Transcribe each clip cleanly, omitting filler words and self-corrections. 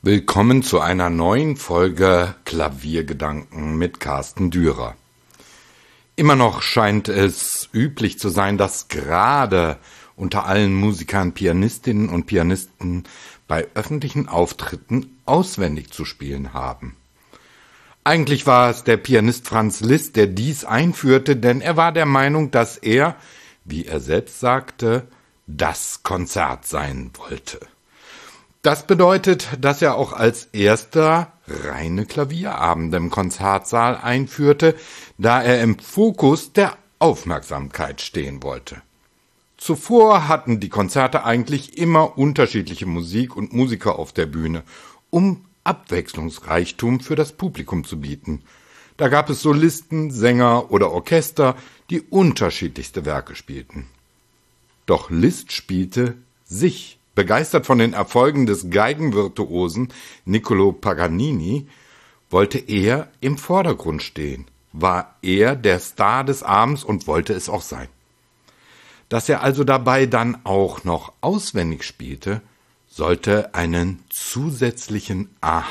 Willkommen zu einer neuen Folge Klaviergedanken mit Carsten Dürer. Immer noch scheint es üblich zu sein, dass gerade unter allen Musikern Pianistinnen und Pianisten bei öffentlichen Auftritten auswendig zu spielen haben. Eigentlich war es der Pianist Franz Liszt, der dies einführte, denn er war der Meinung, dass er, wie er selbst sagte, das Konzert sein wollte. Das bedeutet, dass er auch als erster reine Klavierabende im Konzertsaal einführte, da er im Fokus der Aufmerksamkeit stehen wollte. Zuvor hatten die Konzerte eigentlich immer unterschiedliche Musik und Musiker auf der Bühne, um Abwechslungsreichtum für das Publikum zu bieten. Da gab es Solisten, Sänger oder Orchester, die unterschiedlichste Werke spielten. Doch Liszt spielte sich. Begeistert von den Erfolgen des Geigenvirtuosen Niccolò Paganini, wollte er im Vordergrund stehen, war er der Star des Abends und wollte es auch sein. Dass er also dabei dann auch noch auswendig spielte, sollte einen zusätzlichen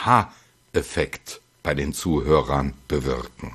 Aha-Effekt bei den Zuhörern bewirken.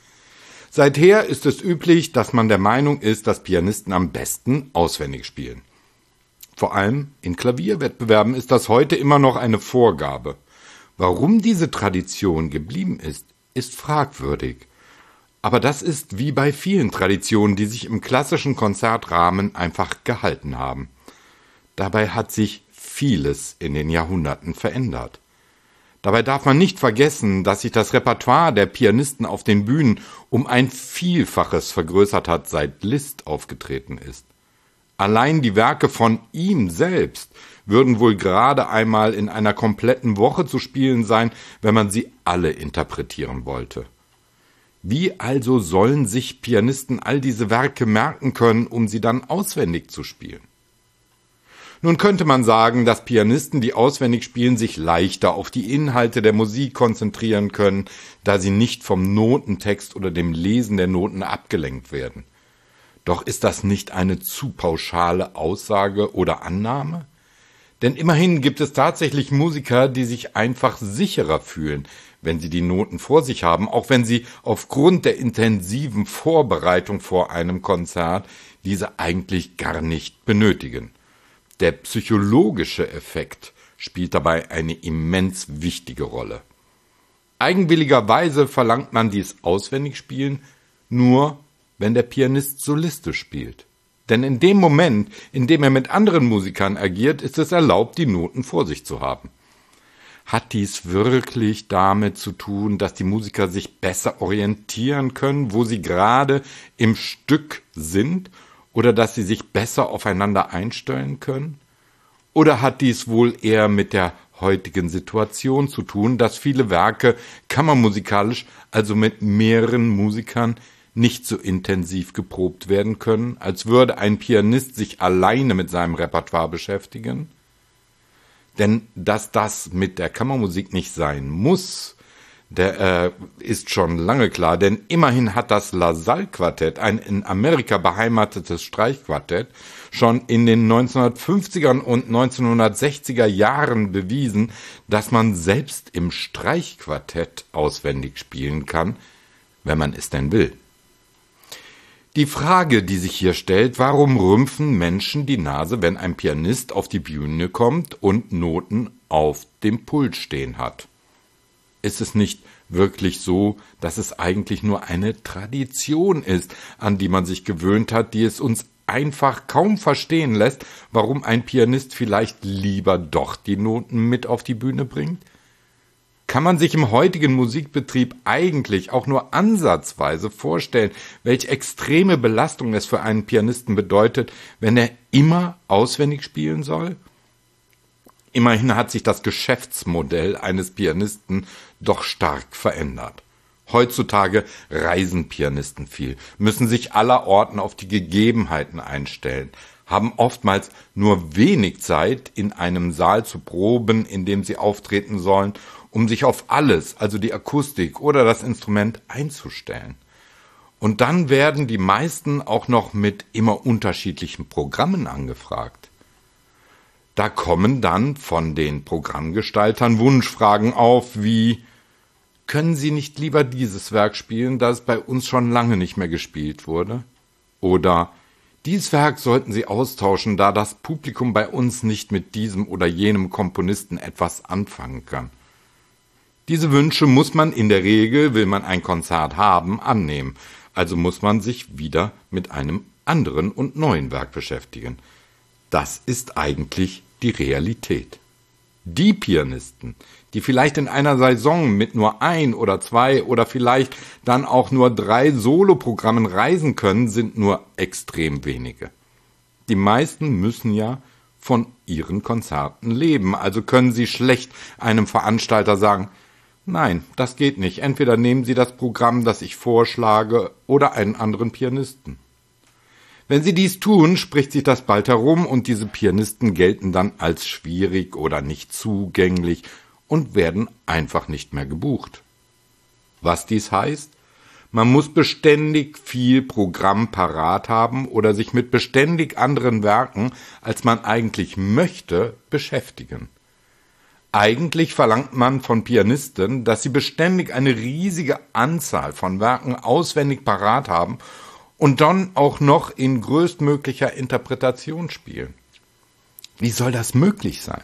Seither ist es üblich, dass man der Meinung ist, dass Pianisten am besten auswendig spielen. Vor allem in Klavierwettbewerben ist das heute immer noch eine Vorgabe. Warum diese Tradition geblieben ist fragwürdig. Aber das ist wie bei vielen Traditionen, die sich im klassischen Konzertrahmen einfach gehalten haben. Dabei hat sich vieles in den Jahrhunderten verändert. Dabei darf man nicht vergessen, dass sich das Repertoire der Pianisten auf den Bühnen um ein Vielfaches vergrößert hat, seit Liszt aufgetreten ist. Allein die Werke von ihm selbst würden wohl gerade einmal in einer kompletten Woche zu spielen sein, wenn man sie alle interpretieren wollte. Wie also sollen sich Pianisten all diese Werke merken können, um sie dann auswendig zu spielen? Nun könnte man sagen, dass Pianisten, die auswendig spielen, sich leichter auf die Inhalte der Musik konzentrieren können, da sie nicht vom Notentext oder dem Lesen der Noten abgelenkt werden. Doch ist das nicht eine zu pauschale Aussage oder Annahme? Denn immerhin gibt es tatsächlich Musiker, die sich einfach sicherer fühlen, wenn sie die Noten vor sich haben, auch wenn sie aufgrund der intensiven Vorbereitung vor einem Konzert diese eigentlich gar nicht benötigen. Der psychologische Effekt spielt dabei eine immens wichtige Rolle. Eigenwilligerweise verlangt man dies Auswendigspielen nur, wenn der Pianist solistisch spielt. Denn in dem Moment, in dem er mit anderen Musikern agiert, ist es erlaubt, die Noten vor sich zu haben. Hat dies wirklich damit zu tun, dass die Musiker sich besser orientieren können, wo sie gerade im Stück sind, oder dass sie sich besser aufeinander einstellen können? Oder hat dies wohl eher mit der heutigen Situation zu tun, dass viele Werke kammermusikalisch, also mit mehreren Musikern, nicht so intensiv geprobt werden können, als würde ein Pianist sich alleine mit seinem Repertoire beschäftigen? Denn dass das mit der Kammermusik nicht sein muss, ist schon lange klar, denn immerhin hat das La Salle Quartett, ein in Amerika beheimatetes Streichquartett, schon in den 1950er und 1960er Jahren bewiesen, dass man selbst im Streichquartett auswendig spielen kann, wenn man es denn will. Die Frage, die sich hier stellt, warum rümpfen Menschen die Nase, wenn ein Pianist auf die Bühne kommt und Noten auf dem Pult stehen hat? Ist es nicht wirklich so, dass es eigentlich nur eine Tradition ist, an die man sich gewöhnt hat, die es uns einfach kaum verstehen lässt, warum ein Pianist vielleicht lieber doch die Noten mit auf die Bühne bringt? Kann man sich im heutigen Musikbetrieb eigentlich auch nur ansatzweise vorstellen, welche extreme Belastung es für einen Pianisten bedeutet, wenn er immer auswendig spielen soll? Immerhin hat sich das Geschäftsmodell eines Pianisten doch stark verändert. Heutzutage reisen Pianisten viel, müssen sich allerorten auf die Gegebenheiten einstellen, haben oftmals nur wenig Zeit, in einem Saal zu proben, in dem sie auftreten sollen, um sich auf alles, also die Akustik oder das Instrument, einzustellen. Und dann werden die meisten auch noch mit immer unterschiedlichen Programmen angefragt. Da kommen dann von den Programmgestaltern Wunschfragen auf wie: Können Sie nicht lieber dieses Werk spielen, da es bei uns schon lange nicht mehr gespielt wurde? Oder: Dieses Werk sollten Sie austauschen, da das Publikum bei uns nicht mit diesem oder jenem Komponisten etwas anfangen kann. Diese Wünsche muss man in der Regel, will man ein Konzert haben, annehmen. Also muss man sich wieder mit einem anderen und neuen Werk beschäftigen. Das ist eigentlich die Realität. Die Pianisten, die vielleicht in einer Saison mit nur 1 oder 2 oder vielleicht dann auch nur 3 Soloprogrammen reisen können, sind nur extrem wenige. Die meisten müssen ja von ihren Konzerten leben, also können sie schlecht einem Veranstalter sagen: Nein, das geht nicht. Entweder nehmen Sie das Programm, das ich vorschlage, oder einen anderen Pianisten. Wenn Sie dies tun, spricht sich das bald herum und diese Pianisten gelten dann als schwierig oder nicht zugänglich und werden einfach nicht mehr gebucht. Was dies heißt? Man muss beständig viel Programm parat haben oder sich mit beständig anderen Werken, als man eigentlich möchte, beschäftigen. Eigentlich verlangt man von Pianisten, dass sie beständig eine riesige Anzahl von Werken auswendig parat haben und dann auch noch in größtmöglicher Interpretation spielen. Wie soll das möglich sein?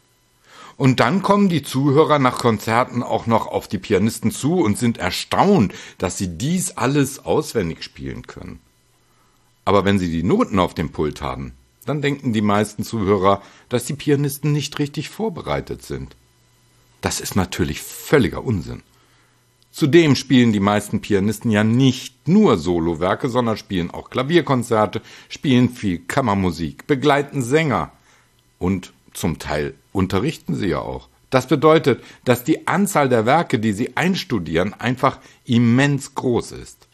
Und dann kommen die Zuhörer nach Konzerten auch noch auf die Pianisten zu und sind erstaunt, dass sie dies alles auswendig spielen können. Aber wenn sie die Noten auf dem Pult haben, dann denken die meisten Zuhörer, dass die Pianisten nicht richtig vorbereitet sind. Das ist natürlich völliger Unsinn. Zudem spielen die meisten Pianisten ja nicht nur Solowerke, sondern spielen auch Klavierkonzerte, spielen viel Kammermusik, begleiten Sänger und zum Teil unterrichten sie ja auch. Das bedeutet, dass die Anzahl der Werke, die sie einstudieren, einfach immens groß ist.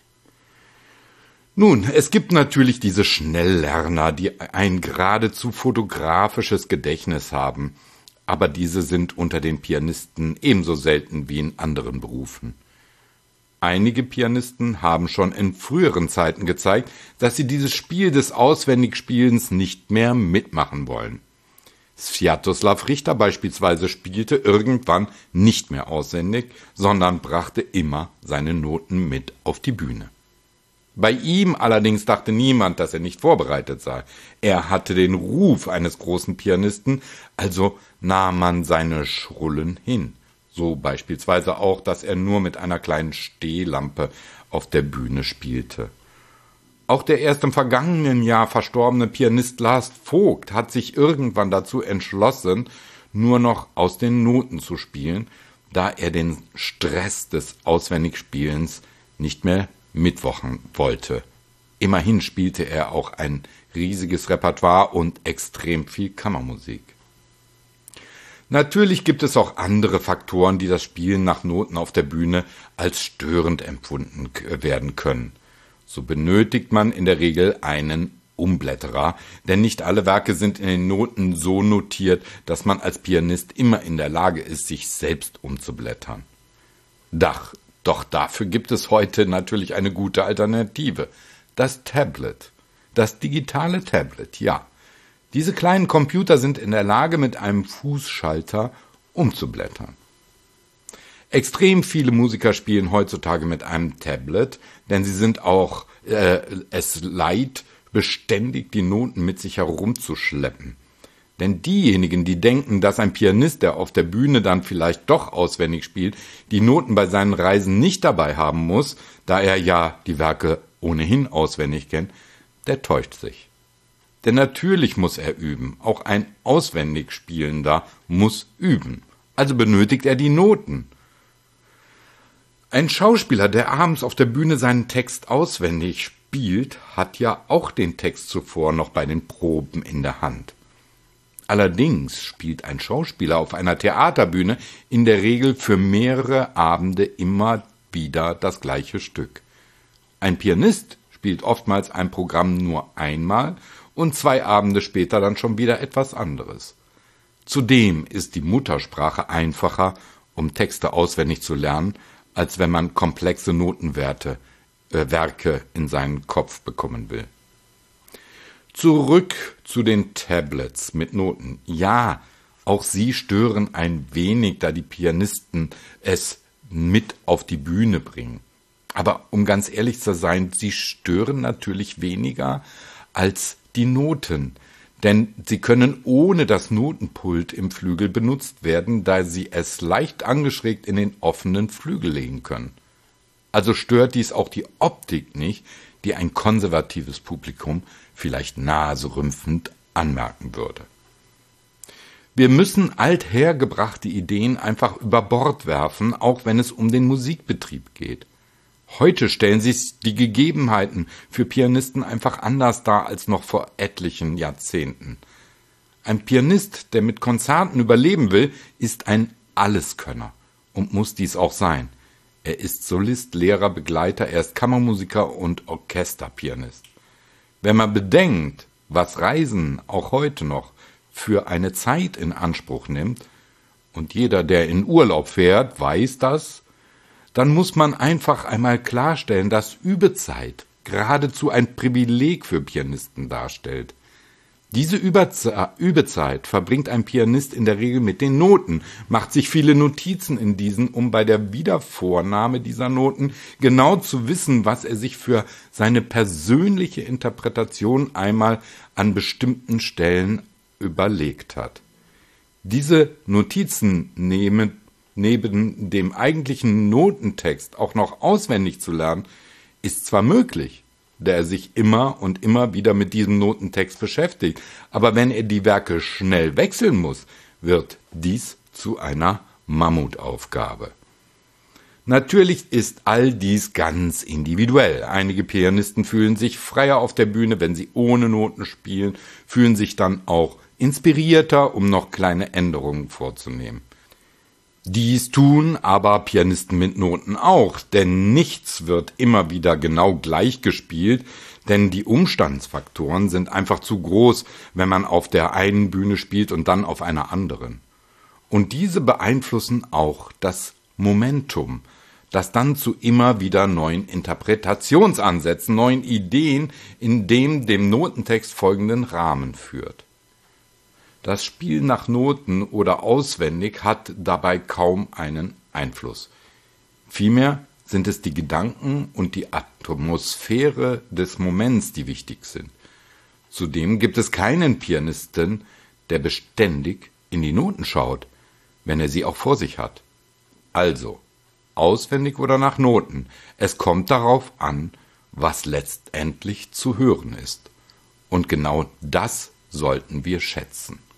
Nun, es gibt natürlich diese Schnelllerner, die ein geradezu fotografisches Gedächtnis haben, aber diese sind unter den Pianisten ebenso selten wie in anderen Berufen. Einige Pianisten haben schon in früheren Zeiten gezeigt, dass sie dieses Spiel des Auswendigspielens nicht mehr mitmachen wollen. Sviatoslav Richter beispielsweise spielte irgendwann nicht mehr auswendig, sondern brachte immer seine Noten mit auf die Bühne. Bei ihm allerdings dachte niemand, dass er nicht vorbereitet sei. Er hatte den Ruf eines großen Pianisten, also nahm man seine Schrullen hin. So beispielsweise auch, dass er nur mit einer kleinen Stehlampe auf der Bühne spielte. Auch der erst im vergangenen Jahr verstorbene Pianist Lars Vogt hat sich irgendwann dazu entschlossen, nur noch aus den Noten zu spielen, da er den Stress des Auswendigspielens nicht mehr mitmachen wollte. Immerhin spielte er auch ein riesiges Repertoire und extrem viel Kammermusik. Natürlich gibt es auch andere Faktoren, die das Spielen nach Noten auf der Bühne als störend empfunden werden können. So benötigt man in der Regel einen Umblätterer, denn nicht alle Werke sind in den Noten so notiert, dass man als Pianist immer in der Lage ist, sich selbst umzublättern. Doch dafür gibt es heute natürlich eine gute Alternative. Das Tablet. Das digitale Tablet, ja. Diese kleinen Computer sind in der Lage, mit einem Fußschalter umzublättern. Extrem viele Musiker spielen heutzutage mit einem Tablet, denn sie sind auch es leid, beständig die Noten mit sich herumzuschleppen. Denn diejenigen, die denken, dass ein Pianist, der auf der Bühne dann vielleicht doch auswendig spielt, die Noten bei seinen Reisen nicht dabei haben muss, da er ja die Werke ohnehin auswendig kennt, der täuscht sich. Denn natürlich muss er üben. Auch ein auswendig Spielender muss üben. Also benötigt er die Noten. Ein Schauspieler, der abends auf der Bühne seinen Text auswendig spielt, hat ja auch den Text zuvor noch bei den Proben in der Hand. Allerdings spielt ein Schauspieler auf einer Theaterbühne in der Regel für mehrere Abende immer wieder das gleiche Stück. Ein Pianist spielt oftmals ein Programm nur einmal und 2 Abende später dann schon wieder etwas anderes. Zudem ist die Muttersprache einfacher, um Texte auswendig zu lernen, als wenn man komplexe Werke in seinen Kopf bekommen will. Zurück zu den Tablets mit Noten. Ja, auch sie stören ein wenig, da die Pianisten es mit auf die Bühne bringen. Aber um ganz ehrlich zu sein, sie stören natürlich weniger als die Noten. Denn sie können ohne das Notenpult im Flügel benutzt werden, da sie es leicht angeschrägt in den offenen Flügel legen können. Also stört dies auch die Optik nicht, die ein konservatives Publikum vielleicht naserümpfend anmerken würde. Wir müssen althergebrachte Ideen einfach über Bord werfen, auch wenn es um den Musikbetrieb geht. Heute stellen sich die Gegebenheiten für Pianisten einfach anders dar als noch vor etlichen Jahrzehnten. Ein Pianist, der mit Konzerten überleben will, ist ein Alleskönner und muss dies auch sein. Er ist Solist, Lehrer, Begleiter, er ist Kammermusiker und Orchesterpianist. Wenn man bedenkt, was Reisen auch heute noch für eine Zeit in Anspruch nimmt, und jeder, der in Urlaub fährt, weiß das, dann muss man einfach einmal klarstellen, dass Übezeit geradezu ein Privileg für Pianisten darstellt. Diese Übezeit verbringt ein Pianist in der Regel mit den Noten, macht sich viele Notizen in diesen, um bei der Wiedervornahme dieser Noten genau zu wissen, was er sich für seine persönliche Interpretation einmal an bestimmten Stellen überlegt hat. Diese Notizen neben dem eigentlichen Notentext auch noch auswendig zu lernen, ist zwar möglich, da er sich immer und immer wieder mit diesem Notentext beschäftigt, aber wenn er die Werke schnell wechseln muss, wird dies zu einer Mammutaufgabe. Natürlich ist all dies ganz individuell. Einige Pianisten fühlen sich freier auf der Bühne, wenn sie ohne Noten spielen, fühlen sich dann auch inspirierter, um noch kleine Änderungen vorzunehmen. Dies tun aber Pianisten mit Noten auch, denn nichts wird immer wieder genau gleich gespielt, denn die Umstandsfaktoren sind einfach zu groß, wenn man auf der einen Bühne spielt und dann auf einer anderen. Und diese beeinflussen auch das Momentum, das dann zu immer wieder neuen Interpretationsansätzen, neuen Ideen in dem Notentext folgenden Rahmen führt. Das Spiel nach Noten oder auswendig hat dabei kaum einen Einfluss. Vielmehr sind es die Gedanken und die Atmosphäre des Moments, die wichtig sind. Zudem gibt es keinen Pianisten, der beständig in die Noten schaut, wenn er sie auch vor sich hat. Also, auswendig oder nach Noten, es kommt darauf an, was letztendlich zu hören ist. Und genau das sollten wir schätzen.